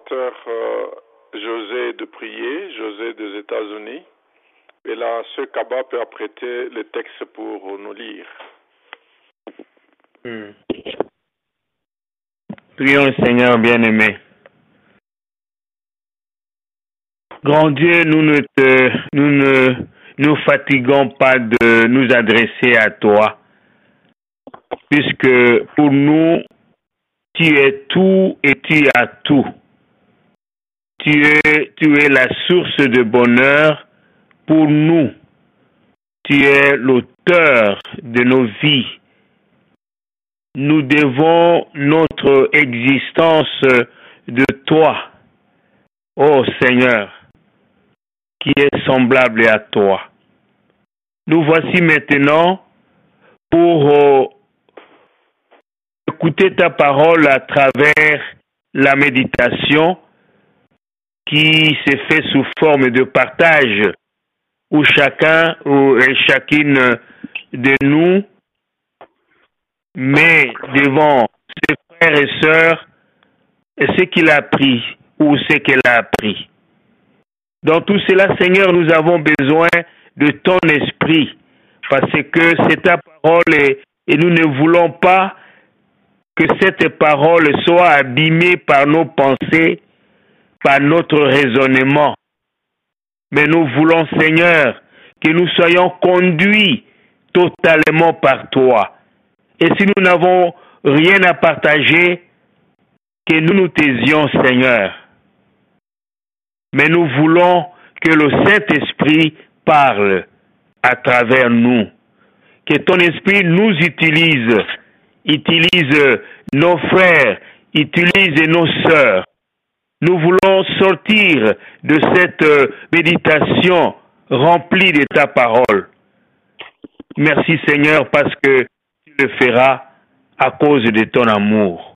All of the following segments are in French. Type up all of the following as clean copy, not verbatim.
pasteur José de prier, José des États-Unis. Et là, ce Kaba peut apprêter le texte pour nous lire. Prions le Seigneur bien-aimé. Grand Dieu, nous ne nous fatiguons pas de nous adresser à toi, puisque pour nous, tu es tout et tu as tout. Tu es la source de bonheur pour nous. Tu es l'auteur de nos vies. Nous devons notre existence de toi, ô Seigneur, qui est semblable à toi. Nous voici maintenant pour écouter ta parole à travers la méditation qui se fait sous forme de partage, où chacun et chacune de nous met devant ses frères et sœurs ce qu'il a appris ou ce qu'elle a appris. Dans tout cela, Seigneur, nous avons besoin de ton esprit, parce que c'est ta parole et nous ne voulons pas que cette parole soit abîmée par nos pensées, par notre raisonnement. Mais nous voulons, Seigneur, que nous soyons conduits totalement par toi. Et si nous n'avons rien à partager, que nous nous taisions, Seigneur. Mais nous voulons que le Saint-Esprit parle à travers nous. Que ton esprit nous utilise nos frères, utilise nos sœurs. Nous voulons sortir de cette méditation remplie de ta parole. Merci Seigneur parce que tu le feras à cause de ton amour.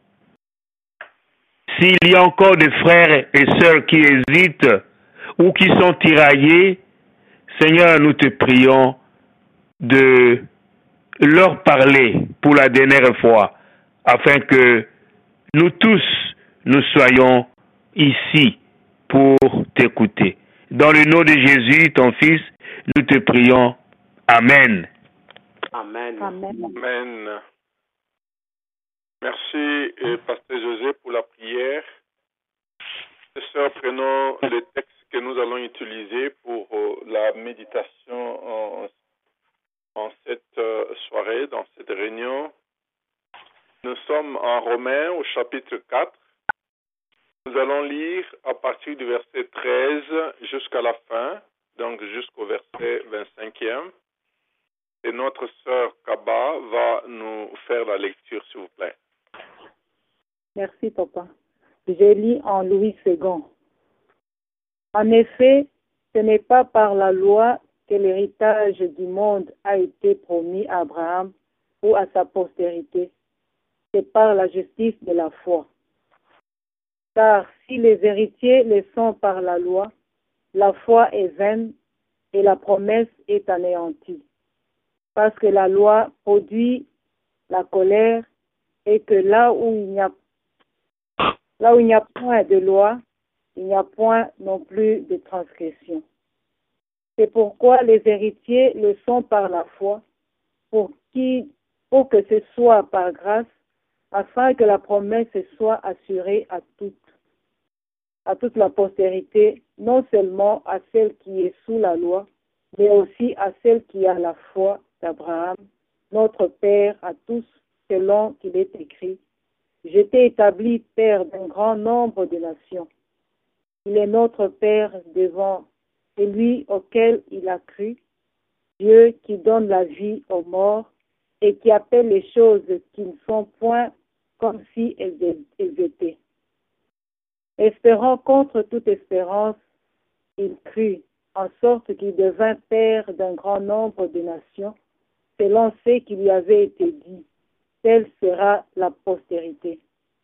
S'il y a encore des frères et sœurs qui hésitent ou qui sont tiraillés, Seigneur, nous te prions de leur parler pour la dernière fois, afin que nous tous, nous soyons ici pour t'écouter. Dans le nom de Jésus, ton Fils, nous te prions. Amen. Amen. Amen. Amen. Merci, Pasteur José, pour la prière. Sœurs, prenons le texte que nous allons utiliser pour la méditation en cette soirée, dans cette réunion. Nous sommes en Romains au chapitre 4. Nous allons lire à partir du verset 13 jusqu'à la fin, donc jusqu'au verset 25e. Et notre sœur Kaba va nous faire la lecture, s'il vous plaît. Merci, papa. Je lis en Louis II. En effet, ce n'est pas par la loi que l'héritage du monde a été promis à Abraham ou à sa postérité. C'est par la justice de la foi. Car si les héritiers le sont par la loi, la foi est vaine et la promesse est anéantie. Parce que la loi produit la colère et que là où il n'y a point de loi, il n'y a point non plus de transgression. C'est pourquoi les héritiers le sont par la foi, pour que ce soit par grâce, afin que la promesse soit assurée à toute la postérité, non seulement à celle qui est sous la loi, mais aussi à celle qui a la foi d'Abraham, notre Père à tous, selon qu'il est écrit. Je t'ai établi Père d'un grand nombre de nations. Il est notre Père devant celui auquel il a cru, Dieu qui donne la vie aux morts et qui appelle les choses qui ne sont point comme si elles étaient. Espérant contre toute espérance, il crut, en sorte qu'il devint Père d'un grand nombre de nations, selon ce qui lui avait été dit. Telle sera la postérité.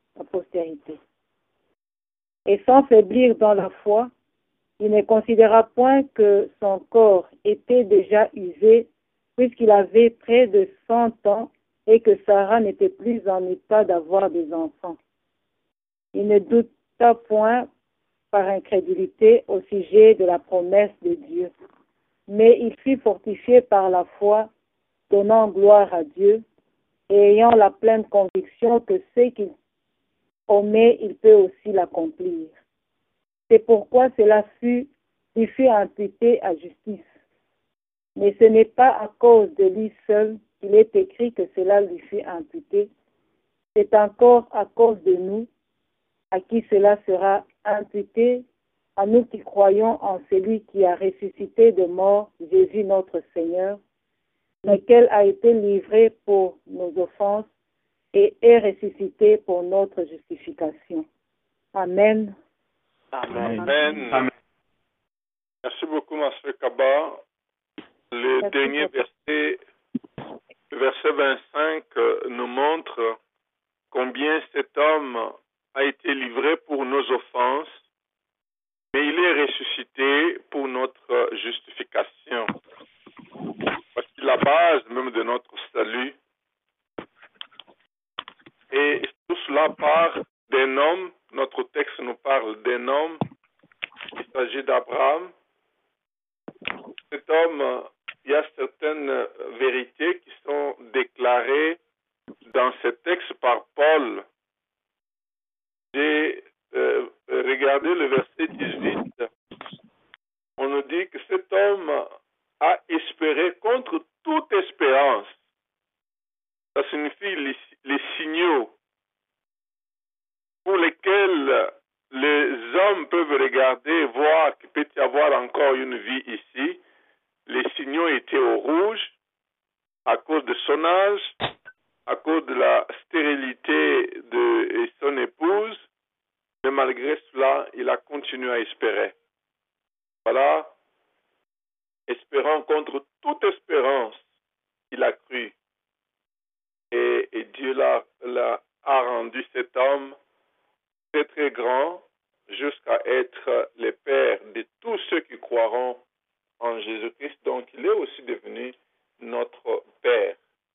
Et sans faiblir dans la foi, il ne considéra point que son corps était déjà usé, puisqu'il avait près de 100 ans et que Sarah n'était plus en état d'avoir des enfants. Il ne douta point par incrédulité au sujet de la promesse de Dieu, mais il fut fortifié par la foi, donnant gloire à Dieu et ayant la pleine conviction que ce qu'il omet, il peut aussi l'accomplir. C'est pourquoi cela lui fut imputé à justice. Mais ce n'est pas à cause de lui seul qu'il est écrit que cela lui fut imputé, c'est encore à cause de nous, à qui cela sera imputé, à nous qui croyons en celui qui a ressuscité de mort, Jésus notre Seigneur, lequel a été livré pour nos offenses et est ressuscité pour notre justification. Amen. Amen. Amen. Merci beaucoup, M. Kaba. Le dernier verset, le verset 25, nous montre combien cet homme a été livré pour nos offenses, mais il est ressuscité pour notre justification. Parce que la base même de notre salut, et tout cela part d'un homme, notre texte nous parle d'un homme, il s'agit d'Abraham. Cet homme, il y a certaines vérités qui sont déclarées dans ce texte par Paul. J'ai regardé le verset 18. On nous dit que cet homme a espéré contre toute espérance. Ça signifie les signaux pour lesquels les hommes peuvent regarder, voir qu'il peut y avoir encore une vie ici. Les signaux étaient au rouge à cause de son âge, à cause de la stérilité de son épouse, mais malgré cela, il a continué à espérer. Voilà, espérant contre toute espérance, il a cru. Et Dieu a rendu cet homme très très grand jusqu'à être le Père de tous ceux qui croiront en Jésus-Christ. Donc il est aussi devenu notre Père.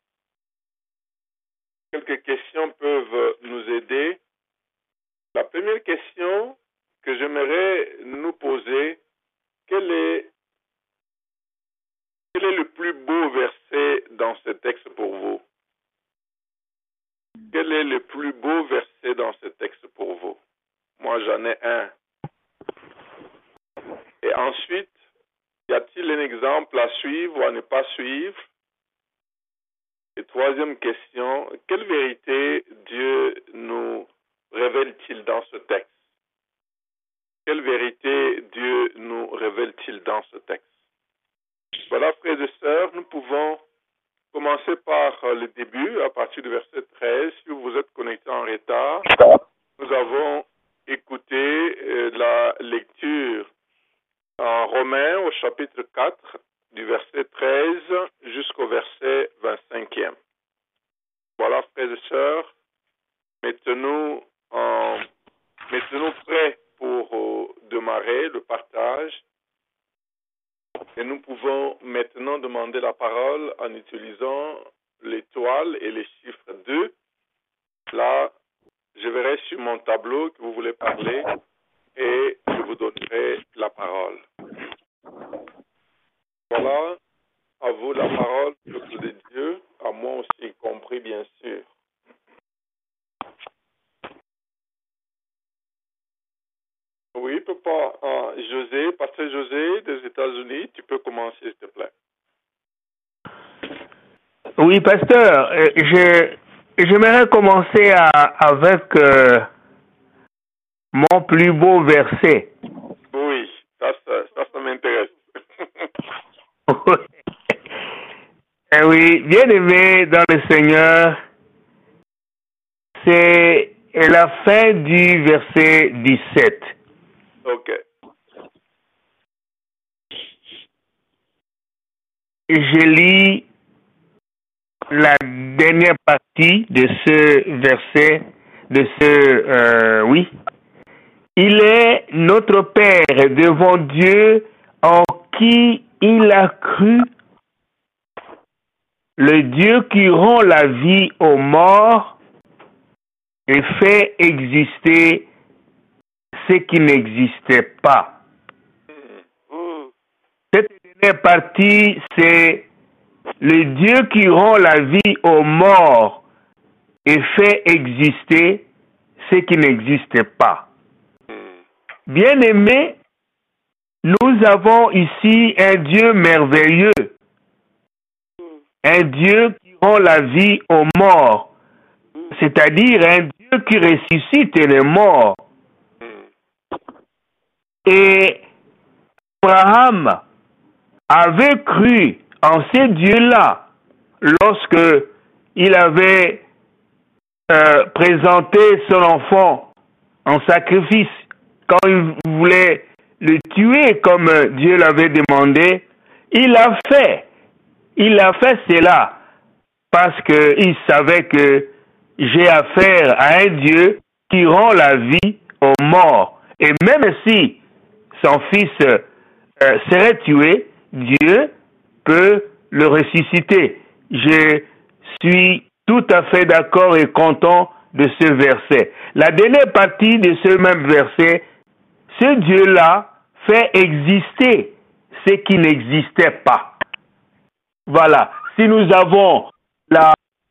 Quelques questions peuvent nous aider. La première question que j'aimerais nous poser, quel est le plus beau verset dans ce texte pour vous? Quel est le plus beau verset dans ce texte pour vous? Moi, j'en ai un. Et ensuite, y a-t-il un exemple à suivre ou à ne pas suivre? Et troisième question, quelle vérité Dieu nous révèle-t-il dans ce texte? Quelle vérité Dieu nous révèle-t-il dans ce texte? Voilà, frères et sœurs, nous pouvons commencer par le début, à partir du verset 13. Si vous êtes connectés en retard, nous avons écouté la lecture en Romains au chapitre 4, du verset 13 jusqu'au verset 25e. Voilà, frères et sœurs, mettez-nous prêts pour démarrer le partage. Et nous pouvons maintenant demander la parole en utilisant l'étoile et les chiffres 2. Là, je verrai sur mon tableau que vous voulez parler et je vous donnerai la parole. Voilà, à vous la parole, peuple de Dieu, à moi aussi compris, bien sûr. Oui, papa, José, pasteur José des États-Unis, tu peux commencer, s'il te plaît. Oui, pasteur, j'aimerais commencer avec mon plus beau verset. Oui, ça m'intéresse. Eh oui, bien aimé dans le Seigneur, c'est la fin du verset 17. Ok. Je lis la dernière partie de ce verset, oui. Il est notre Père devant Dieu en qui il a cru, le Dieu qui rend la vie aux morts et fait exister ce qui n'existait pas. Cette dernière partie, c'est le Dieu qui rend la vie aux morts et fait exister ce qui n'existe pas. Bien-aimés, nous avons ici un Dieu merveilleux, un Dieu qui rend la vie aux morts, c'est-à-dire un Dieu qui ressuscite les morts. Et Abraham avait cru en ce Dieu-là lorsque il avait présenté son enfant en sacrifice, quand il voulait le tuer comme Dieu l'avait demandé. Il a fait cela parce qu'il savait que j'ai affaire à un Dieu qui rend la vie aux morts. Et même si son fils serait tué, Dieu peut le ressusciter. Je suis tout à fait d'accord et content de ce verset. La dernière partie de ce même verset, ce Dieu-là fait exister ce qui n'existait pas. Voilà. Si nous avons la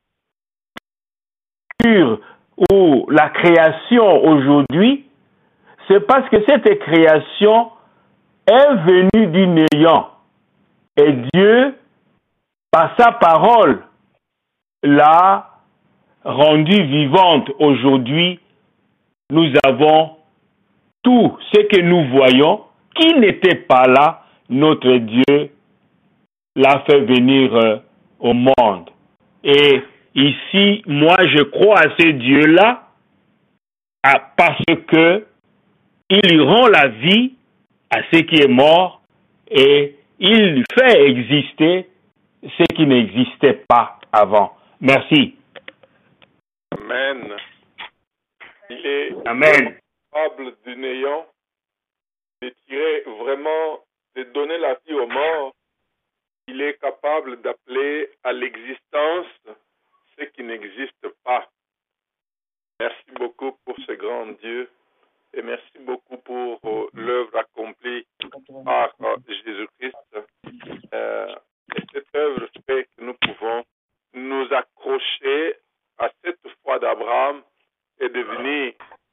nature ou la création aujourd'hui, c'est parce que cette création est venue du néant. Et Dieu, par sa parole, l'a rendue vivante. Aujourd'hui, nous avons tout ce que nous voyons qui n'était pas là. Notre Dieu l'a fait venir au monde. Et ici, moi, je crois à ce Dieu-là parce que il rend la vie à ce qui est mort et il fait exister ce qui n'existait pas avant. Merci. Amen. Il est Amen. capable du néant de tirer vraiment, de donner la vie aux morts. Il est capable d'appeler à l'existence ce qui n'existe pas. Merci beaucoup pour ce grand Dieu et merci beaucoup pour l'œuvre accomplie par Jésus-Christ. Et cette œuvre fait que nous pouvons nous accrocher à cette foi d'Abraham et devenir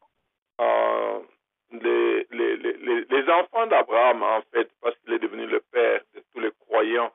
les enfants d'Abraham, en fait, parce qu'il est devenu le père de tous les croyants.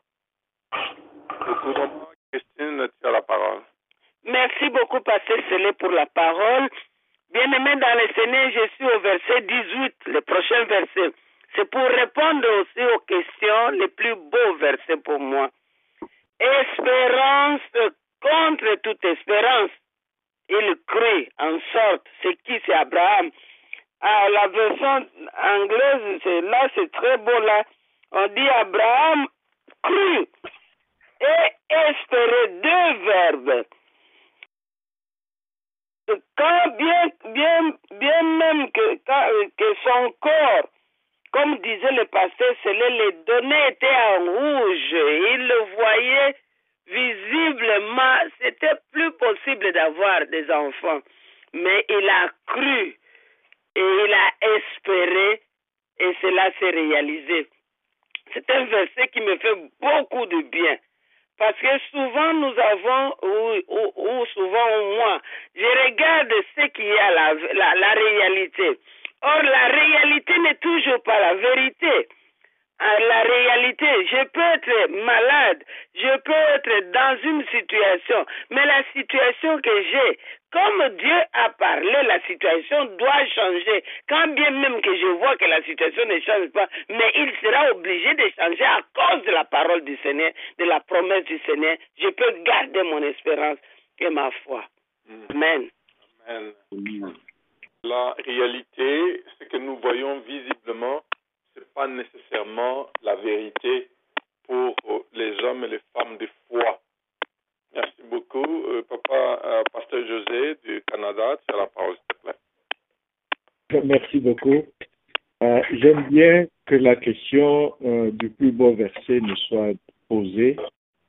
Christine, tu as la parole. Merci beaucoup, Pasteur Célé, pour la parole. Bien-aimé dans le Seigneur, je suis au verset 18, le prochain verset. C'est pour répondre aussi aux questions, les plus beaux versets pour moi. Espérance contre toute espérance. Il crut en sorte, c'est Abraham. Ah, la version anglaise, c'est très beau là. On dit Abraham crut et espérait, deux verbes. Quand bien même que son corps, comme disait le pasteur Célé, les données étaient en rouge, il le voyait visiblement, c'était plus possible d'avoir des enfants. Mais il a cru et il a espéré et cela s'est réalisé. C'est un verset qui me fait beaucoup de bien. Parce que souvent nous avons, ou souvent moi, je regarde ce qui est la réalité. Or, la réalité n'est toujours pas la vérité. La réalité, je peux être malade, je peux être dans une situation, mais la situation que j'ai, comme Dieu a parlé, la situation doit changer. Quand bien même que je vois que la situation ne change pas, mais il sera obligé de changer à cause de la parole du Seigneur, de la promesse du Seigneur. Je peux garder mon espérance et ma foi. Amen. Amen. La réalité, ce que nous voyons visiblement, ce n'est pas nécessairement la vérité pour les hommes et les femmes de foi. Merci beaucoup. Pasteur José du Canada, tu as la parole, s'il te plaît. Merci beaucoup. J'aime bien que la question du plus beau verset nous soit posée.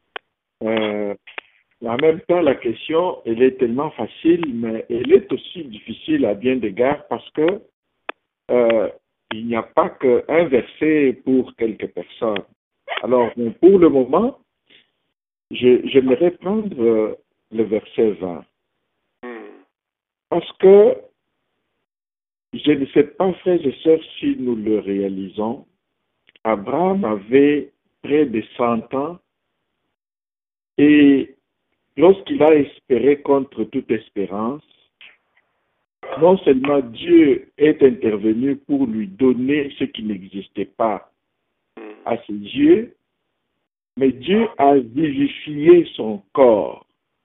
En même temps, la question, elle est tellement facile, mais elle est aussi difficile à bien d'égards parce que il n'y a pas qu'un verset pour quelques personnes. Alors, pour le moment, j'aimerais prendre le verset 20. Parce que je ne sais pas, frères et sœurs, si nous le réalisons. Abraham avait près de 100 ans et lorsqu'il a espéré contre toute espérance, non seulement Dieu est intervenu pour lui donner ce qui n'existait pas à ses yeux, mais Dieu a vivifié son corps.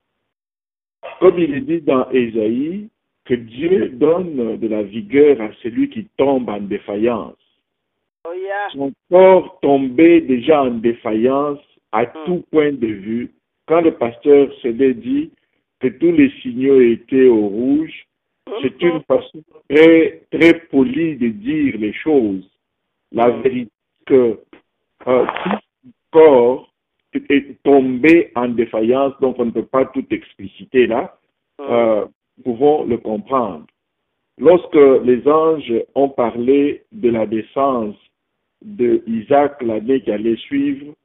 Comme il est dit dans Ésaïe, que Dieu donne de la vigueur à celui qui tombe en défaillance. Oh, yeah. Son corps tombait déjà en défaillance à tout point de vue. Quand le pasteur se dit que tous les signaux étaient au rouge, c'est une façon très, très polie de dire les choses. La vérité que tout le corps est tombé en défaillance, donc on ne peut pas tout expliciter là, nous pouvons le comprendre. Lorsque les anges ont parlé de la naissance d'Isaac l'année qui allait suivre,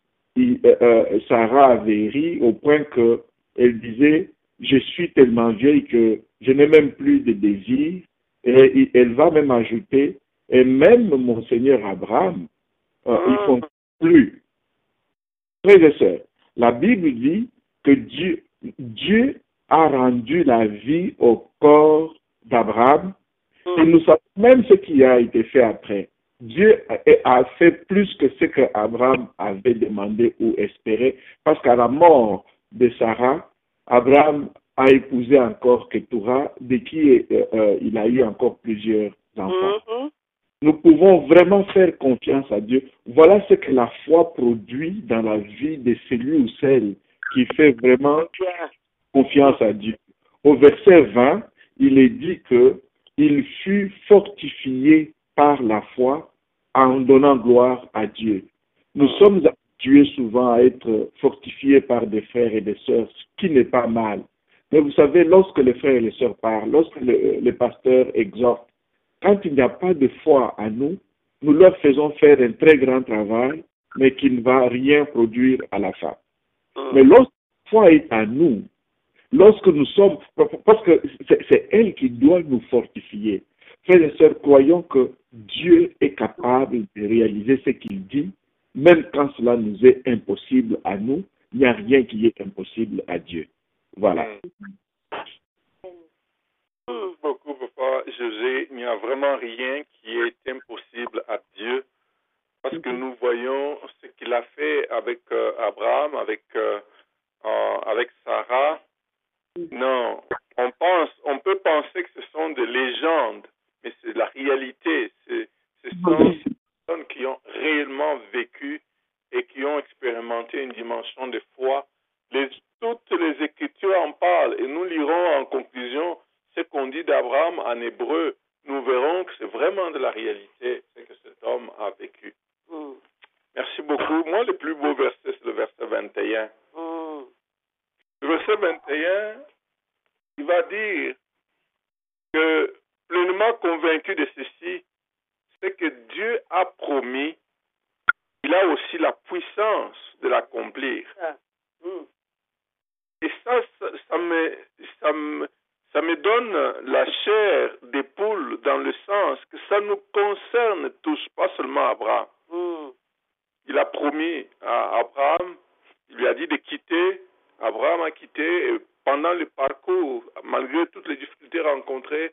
Sarah avait ri au point qu'elle disait « Je suis tellement vieille que je n'ai même plus de désir. » Et elle va même ajouter « Et même mon Seigneur Abraham, ils ne font plus. » Frères et sœurs, la Bible dit que Dieu a rendu la vie au corps d'Abraham et nous savons même ce qui a été fait après. Dieu a fait plus que ce que Abraham avait demandé ou espéré, parce qu'à la mort de Sarah, Abraham a épousé encore Ketura, de qui il a eu encore plusieurs enfants. Nous pouvons vraiment faire confiance à Dieu. Voilà ce que la foi produit dans la vie de celui ou celle qui fait vraiment confiance à Dieu. Au verset 20, il est dit que il fut fortifié par la foi en donnant gloire à Dieu. Nous sommes habitués souvent à être fortifiés par des frères et des sœurs, ce qui n'est pas mal. Mais vous savez, lorsque les frères et les sœurs parlent, lorsque les pasteurs exhortent, quand il n'y a pas de foi à nous, nous leur faisons faire un très grand travail, mais qui ne va rien produire à la fin. Mais lorsque la foi est à nous, lorsque nous sommes, parce que c'est elle qui doit nous fortifier. Frères et sœurs, croyons que Dieu est capable de réaliser ce qu'il dit, même quand cela nous est impossible à nous, il n'y a rien qui est impossible à Dieu. Voilà. Beaucoup, papa José, il n'y a vraiment rien qui est impossible à Dieu, parce que nous voyons ce qu'il a fait avec Abraham, avec Sarah. Non, on peut penser que ce sont des légendes, mais c'est la réalité. Ce sont des personnes qui ont réellement vécu et qui ont expérimenté une dimension de foi. Toutes les Écritures en parlent et nous lirons en conclusion ce qu'on dit d'Abraham en hébreu. Nous verrons que c'est vraiment de la réalité, ce que cet homme a vécu. Merci beaucoup. Moi, le plus beau verset, c'est le verset 21. Le verset 21, il va dire que, pleinement convaincu de ceci, c'est que Dieu a promis, il a aussi la puissance de l'accomplir. Et ça me donne la chair des poules dans le sens que ça nous concerne tous, pas seulement Abraham. Il a promis à Abraham, il lui a dit de quitter. Abraham a quitté et pendant le parcours, malgré toutes les difficultés rencontrées,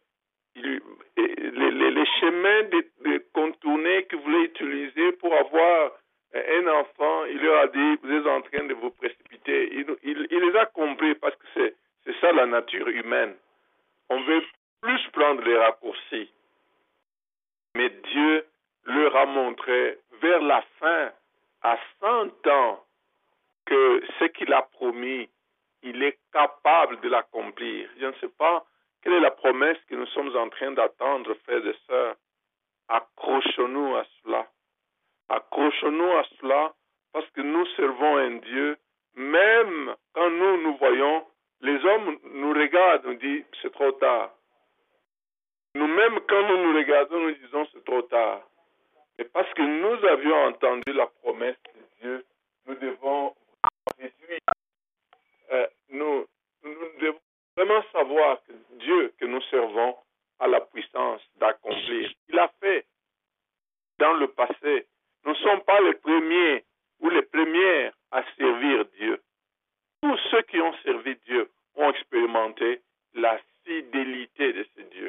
les chemins de contourner qu'il voulait utiliser pour avoir un enfant, il leur a dit, vous êtes en train de vous précipiter. Il les a compris parce que c'est ça la nature humaine. On veut plus prendre les raccourcis. Mais Dieu leur a montré vers la fin, à 100 ans, que ce qu'il a promis, il est capable de l'accomplir. Je ne sais pas quelle est la promesse que nous sommes en train d'attendre, frères et sœurs. Accrochons-nous à cela. Accrochons-nous à cela parce que nous servons un Dieu, même quand nous voyons, les hommes nous regardent, nous disent c'est trop tard. Nous-mêmes, quand nous nous regardons, nous disons c'est trop tard. Mais parce que nous avions entendu la promesse de Dieu, nous devons réduire. Nous devons vraiment savoir que Dieu que nous servons a la puissance d'accomplir. Il a fait dans le passé. Nous ne sommes pas les premiers ou les premières à servir Dieu. Tous ceux qui ont servi Dieu ont expérimenté la fidélité de ce Dieu.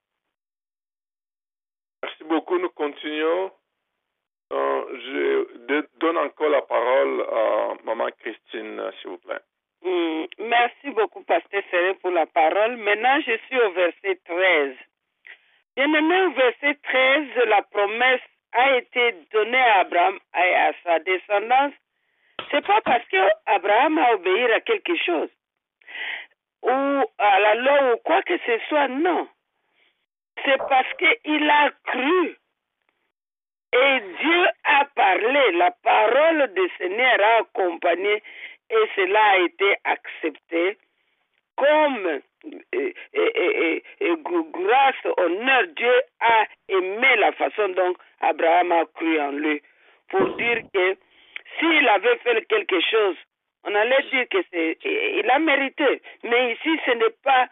Merci beaucoup. Nous continuons. Je donne encore la parole à Maman Christine, s'il vous plaît. Merci beaucoup, Pasteur Serré, pour la parole. Maintenant, je suis au verset 13. Bien-aimé, au verset 13, la promesse a été donnée à Abraham et à sa descendance. C'est pas parce que Abraham a obéi à quelque chose ou à la loi ou quoi que ce soit, non. C'est parce qu'il a cru. Et Dieu a parlé, la parole du Seigneur a accompagné et cela a été accepté comme grâce, honneur. Dieu a aimé la façon dont Abraham a cru en lui. Pour dire que s'il avait fait quelque chose, on allait dire que il a mérité. Mais ici, ce n'est pas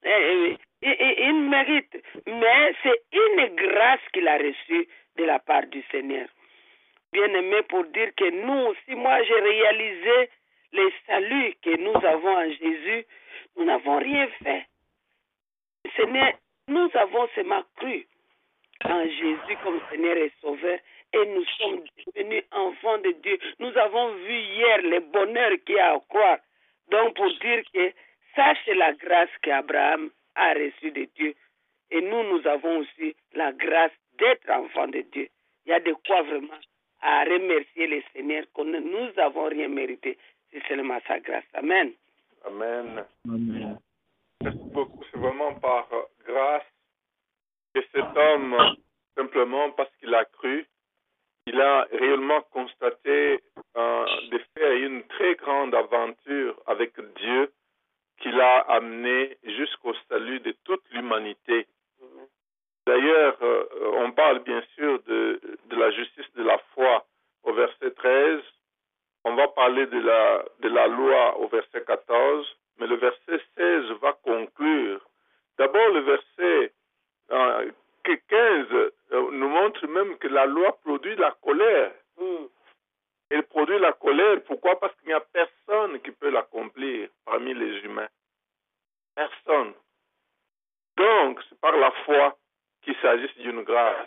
il mérite, mais c'est une grâce qu'il a reçue de la part du Seigneur. Bien-aimé, pour dire que nous aussi, moi j'ai réalisé le salut que nous avons en Jésus, nous n'avons rien fait. Seigneur, nous avons seulement cru en Jésus comme Seigneur et Sauveur et nous sommes devenus enfants de Dieu. Nous avons vu hier le bonheur qu'il y a à croire. Donc pour dire que ça c'est la grâce qu'Abraham a reçue de Dieu. Et nous avons aussi la grâce d'être enfants de Dieu. Il y a de quoi vraiment à remercier le Seigneur que nous n'avons rien mérité. C'est seulement sa grâce. Amen. Amen. Amen. Merci beaucoup. C'est vraiment par grâce que cet homme, simplement parce qu'il a cru, il a réellement constaté de faire une très grande aventure avec Dieu qui l'a amené jusqu'au salut de toute l'humanité. D'ailleurs, on parle bien sûr de la justice de la foi au verset 13. On va parler de la loi au verset 14. Mais le verset 16 va conclure. D'abord, le verset 15 nous montre même que la loi produit la colère. Elle produit la colère. Pourquoi? Parce qu'il n'y a personne qui peut l'accomplir parmi les humains. Personne. Donc, c'est par la foi qu'il s'agisse d'une grâce.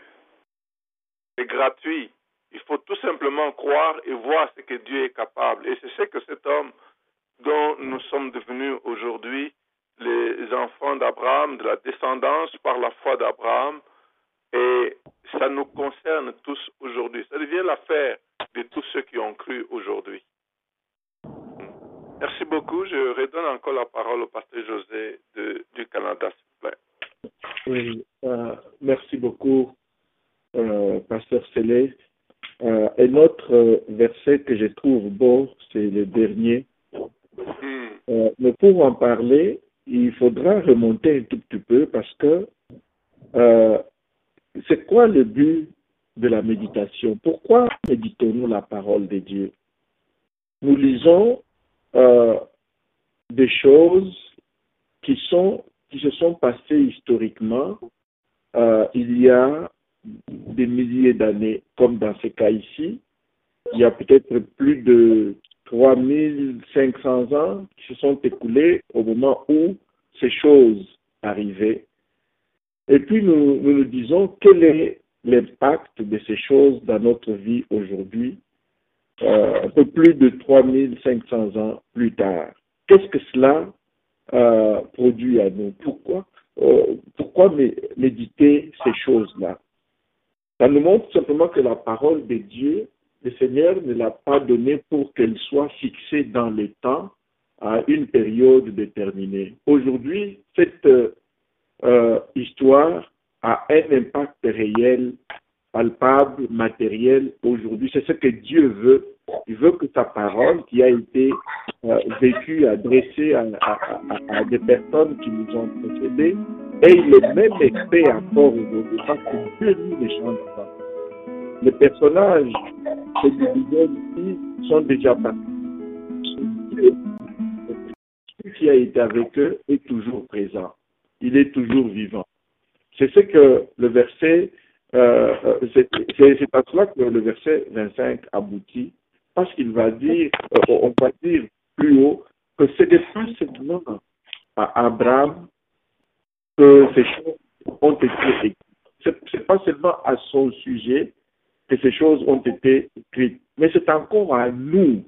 C'est gratuit. Il faut tout simplement croire et voir ce que Dieu est capable. Et c'est ce que cet homme dont nous sommes devenus aujourd'hui les enfants d'Abraham, de la descendance par la foi d'Abraham, et ça nous concerne tous aujourd'hui. Ça devient l'affaire de tous ceux qui ont cru aujourd'hui. Merci beaucoup. Je redonne encore la parole au pasteur José du Canada, s'il vous plaît. Oui, merci beaucoup, pasteur Céleste. Un autre verset que je trouve beau, c'est le dernier. Mais pour en parler, il faudra remonter un tout petit peu parce que c'est quoi le but de la méditation? Pourquoi méditons-nous la parole de Dieu? Nous lisons des choses qui se sont passées historiquement il y a des milliers d'années, comme dans ce cas ici. Il y a peut-être plus de 3500 ans qui se sont écoulés au moment où ces choses arrivaient. Et puis nous disons quel est l'impact de ces choses dans notre vie aujourd'hui, un peu plus de 3500 ans plus tard. Qu'est-ce que cela produit à nous? Pourquoi méditer ces choses-là? Ça nous montre simplement que la parole de Dieu, le Seigneur ne l'a pas donnée pour qu'elle soit fixée dans le temps à une période déterminée. Aujourd'hui, cette histoire a un impact réel, palpable, matériel aujourd'hui. C'est ce que Dieu veut Il veut que sa parole qui a été vécue, adressée à des personnes qui nous ont précédés, ait le même effet encore aujourd'hui, parce que Dieu lui ne change pas. Les personnages que nous disons ici sont déjà partis. Dieu, qui a été avec eux, est toujours présent. Il est toujours vivant. C'est ce que le verset, c'est à cela que le verset 25 aboutit, parce qu'il va dire, on va dire plus haut, que ce n'est pas seulement à Abraham que ces choses ont été écrites. C'est pas seulement à son sujet que ces choses ont été écrites, mais c'est encore à nous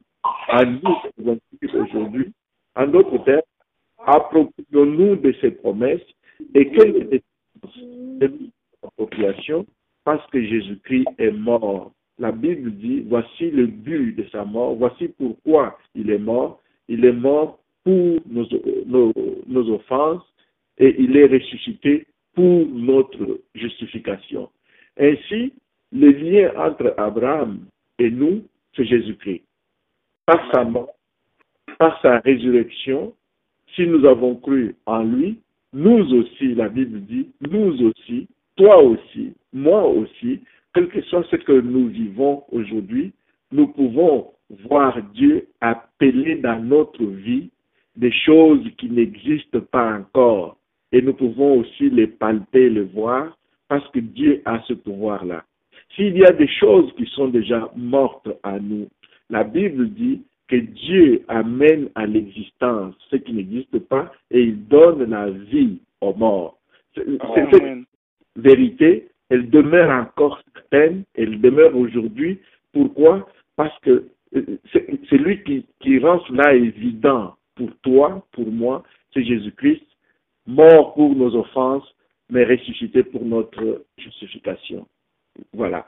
aujourd'hui. En d'autres termes, approprions-nous de ces promesses et quelle est l'appropriation parce que Jésus-Christ est mort. La Bible dit, voici le but de sa mort, voici pourquoi il est mort. Il est mort pour nos offenses et il est ressuscité pour notre justification. Ainsi, le lien entre Abraham et nous, c'est Jésus-Christ. Par sa mort, par sa résurrection, si nous avons cru en lui, nous aussi, la Bible dit, nous aussi, toi aussi, moi aussi, quel que soit ce que nous vivons aujourd'hui, nous pouvons voir Dieu appeler dans notre vie des choses qui n'existent pas encore. Et nous pouvons aussi les palper, les voir, parce que Dieu a ce pouvoir-là. S'il y a des choses qui sont déjà mortes à nous, la Bible dit que Dieu amène à l'existence ce qui n'existe pas et il donne la vie aux morts. Cette vérité, elle demeure encore certaine, elle demeure aujourd'hui. Pourquoi? Parce que c'est lui qui rend cela évident pour toi, pour moi, c'est Jésus-Christ, mort pour nos offenses, mais ressuscité pour notre justification. Voilà.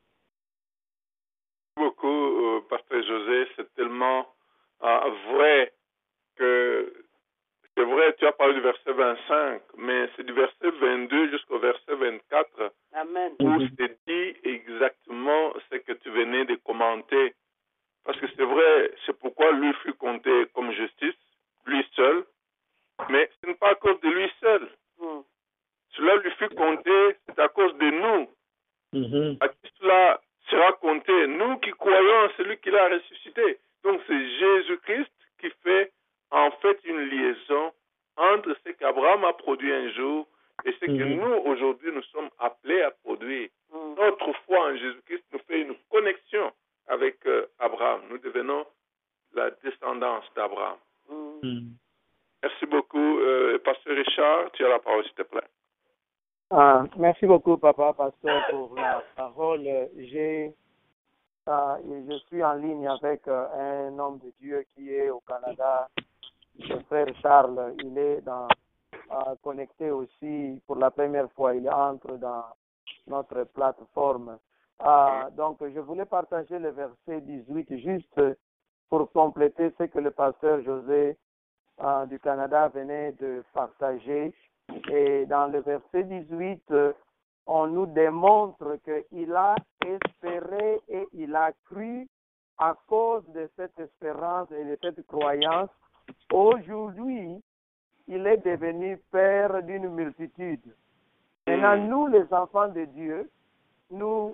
Beaucoup, Pasteur José, c'est tellement vrai que c'est vrai, tu as parlé du verset 25, mais c'est du verset 22 jusqu'au verset 24 Amen. où c'est dit exactement ce que tu venais de commenter. Parce que c'est vrai, c'est pourquoi lui fut compté comme justice, lui seul, mais ce n'est pas à cause de lui seul. Cela lui fut compté, c'est à cause de nous. À qui cela sera compté? Nous qui croyons en celui qui l'a ressuscité. Donc c'est Jésus-Christ qui fait en fait une liaison entre ce qu'Abraham a produit un jour et ce que nous, aujourd'hui, nous sommes appelés à produire. Notre foi en Jésus-Christ nous fait une connexion avec Abraham. Nous devenons la descendance d'Abraham. Merci beaucoup. Pasteur Richard, tu as la parole, s'il te plaît. Merci beaucoup, Papa, Pasteur, pour la parole. Je suis en ligne avec un homme de Dieu qui est au Canada, le frère Charles. Il est connecté aussi pour la première fois. Il entre dans notre plateforme. Donc, je voulais partager le verset 18 juste pour compléter ce que le pasteur José du Canada venait de partager. Et dans le verset 18, on nous démontre qu'il a espéré et il a cru à cause de cette espérance et de cette croyance. Aujourd'hui, il est devenu père d'une multitude. Maintenant, nous, les enfants de Dieu, nous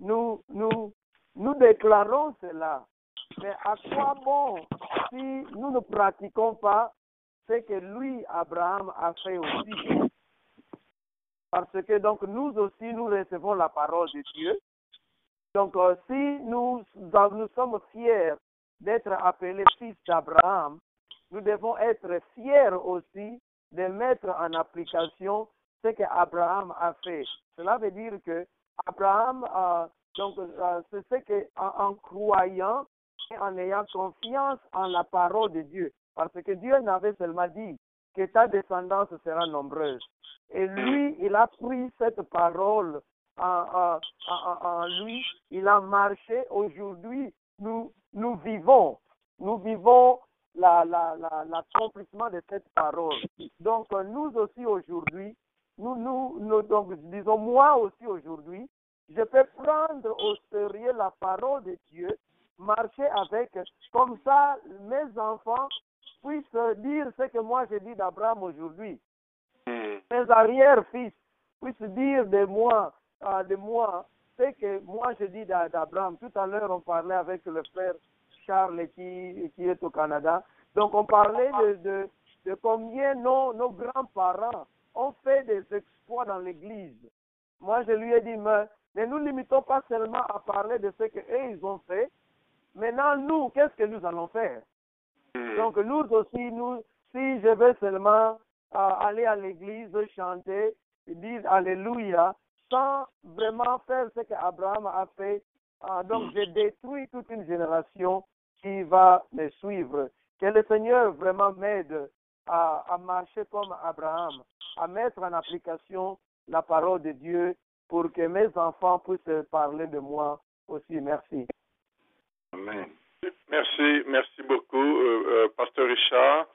déclarons cela. Mais à quoi bon si nous ne pratiquons pas ce que lui, Abraham, a fait aussi? Parce que donc nous aussi, nous recevons la parole de Dieu. Donc si nous sommes fiers d'être appelés fils d'Abraham, nous devons être fiers aussi de mettre en application ce que Abraham a fait. Cela veut dire que Abraham, c'est ce que en croyant et en ayant confiance en la parole de Dieu, parce que Dieu n'avait seulement dit que ta descendance sera nombreuse. Et lui, il a pris cette parole en lui, il a marché. Aujourd'hui, nous vivons l'accomplissement de cette parole. Donc, nous aussi aujourd'hui, donc, disons, moi aussi aujourd'hui, je peux prendre au sérieux la parole de Dieu, marcher avec, comme ça mes enfants puissent dire ce que moi j'ai dit d'Abraham aujourd'hui. Mes arrière-fils puissent dire de moi ce que moi j'ai dit d'Abraham. Tout à l'heure, on parlait avec le frère Charles qui est au Canada. Donc, on parlait de combien nos grands-parents ont fait des exploits dans l'Église. Moi, je lui ai dit, mais ne nous limitons pas seulement à parler de ce qu'eux, ils ont fait. Maintenant, nous, qu'est-ce que nous allons faire? Donc, nous aussi, si je vais seulement aller à l'Église, chanter, dire Alléluia, sans vraiment faire ce qu'Abraham a fait, donc je détruis toute une génération qui va me suivre. Que le Seigneur vraiment m'aide à marcher comme Abraham, à mettre en application la parole de Dieu pour que mes enfants puissent parler de moi aussi. Merci. Amen. Merci beaucoup, Pasteur Richard.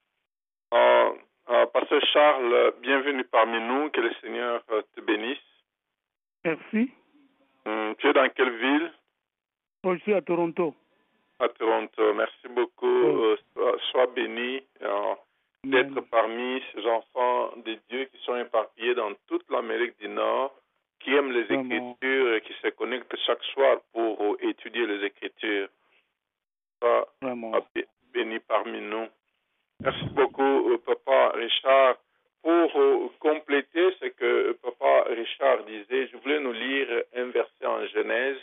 Pasteur Charles, bienvenue parmi nous. Que le Seigneur te bénisse. Merci. Tu es dans quelle ville? Je suis à Toronto. À Toronto. Merci beaucoup. Sois béni d'être parmi ces enfants de Dieu qui sont éparpillés dans toute l'Amérique du Nord, qui aiment les Écritures et qui se connectent chaque soir pour étudier les Écritures. Sois béni parmi nous. Merci beaucoup, Papa Richard. Pour compléter ce que Papa Richard disait, je voulais nous lire un verset en Genèse.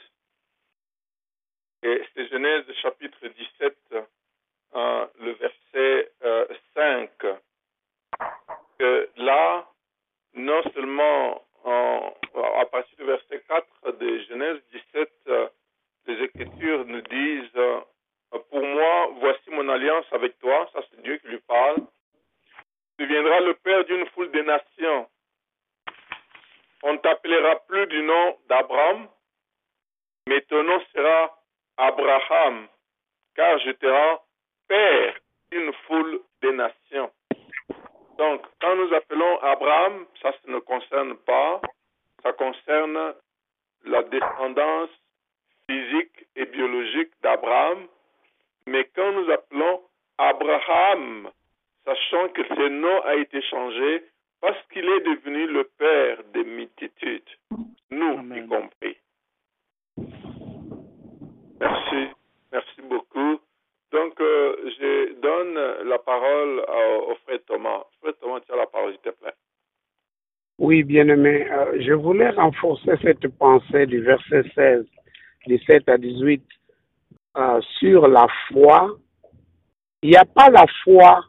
Et c'est Genèse chapitre 17, le verset 5. Que là, non seulement à partir du verset 4 de Genèse 17, les Écritures nous disent pour moi, voici mon alliance avec toi. Ça, c'est Dieu qui lui parle. Tu deviendras le père d'une foule de nations. On ne t'appellera plus du nom d'Abraham, mais ton nom sera Abraham, car je te rends père d'une foule de nations. Donc, quand nous appelons Abraham, ça ne concerne pas, ça concerne la descendance physique et biologique d'Abraham. Mais quand nous appelons Abraham, sachant que ce nom a été changé parce qu'il est devenu le père des multitudes, nous y compris. Merci beaucoup. Donc, je donne la parole au frère Thomas. Frère Thomas, tu as la parole, s'il te plaît. Oui, bien-aimé, je voulais renforcer cette pensée du verset 16, 17 à 18. Sur la foi, il n'y a pas la foi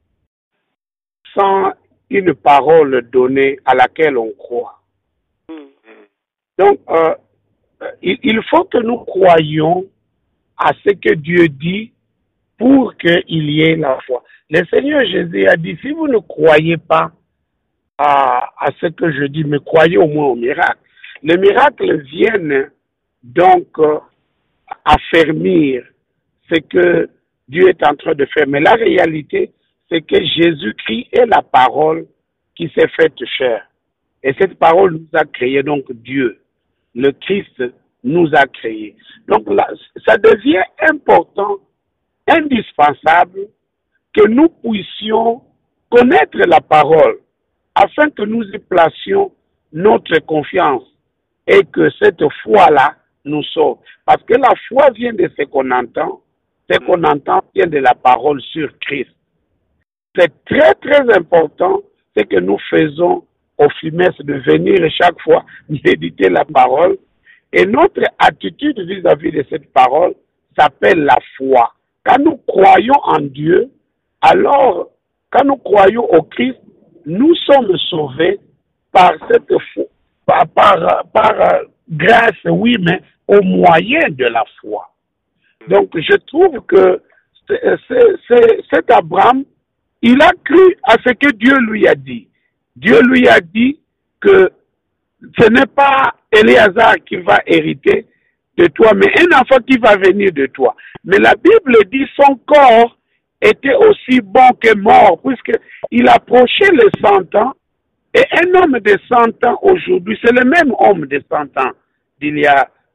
sans une parole donnée à laquelle on croit. Donc, il faut que nous croyions à ce que Dieu dit pour qu'il y ait la foi. Le Seigneur Jésus a dit, si vous ne croyez pas à ce que je dis, mais croyez au moins au miracle. Les miracles viennent donc affermir ce que Dieu est en train de faire. Mais la réalité, c'est que Jésus-Christ est la parole qui s'est faite chair. Et cette parole nous a créé, donc Dieu, le Christ nous a créés. Donc là, ça devient important, indispensable, que nous puissions connaître la parole afin que nous y placions notre confiance et que cette foi-là nous sauve. Parce que la foi vient de ce qu'on entend vient de la parole sur Christ. C'est très très important ce que nous faisons au FIMES de venir chaque fois méditer la parole. Et notre attitude vis-à-vis de cette parole s'appelle la foi. Quand nous croyons en Dieu, alors, quand nous croyons au Christ, nous sommes sauvés par cette foi, par grâce, oui, mais au moyen de la foi. Donc, je trouve que cet Abraham, il a cru à ce que Dieu lui a dit. Dieu lui a dit que ce n'est pas Éléazar qui va hériter de toi, mais un enfant qui va venir de toi. Mais la Bible dit son corps était aussi bon que mort, puisqu'il approchait les 100 ans. Et un homme de 100 ans aujourd'hui, c'est le même homme de 100 ans d'il y a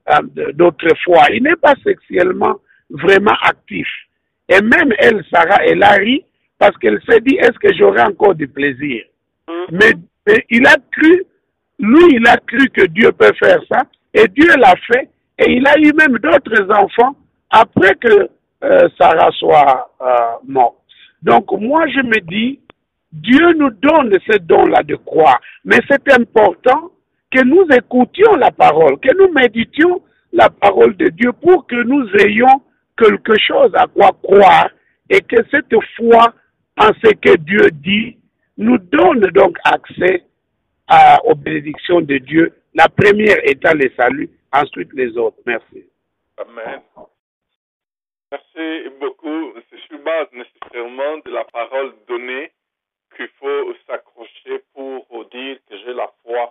d'autrefois. Il n'est pas sexuellement vraiment actif. Et même elle, Sarah, elle a ri parce qu'elle s'est dit, est-ce que j'aurai encore du plaisir? Mais il a cru, lui, il a cru que Dieu peut faire ça, et Dieu l'a fait, et il a eu même d'autres enfants après que Sarah soit morte. Donc moi, je me dis, Dieu nous donne ce don-là de croire, mais c'est important que nous écoutions la parole, que nous méditions la parole de Dieu pour que nous ayons quelque chose à quoi croire et que cette foi en ce que Dieu dit nous donne donc accès aux bénédictions de Dieu. La première étant le salut, ensuite les autres. Merci. Amen. Merci beaucoup. C'est sur base nécessairement de la parole donnée qu'il faut s'accrocher pour dire que j'ai la foi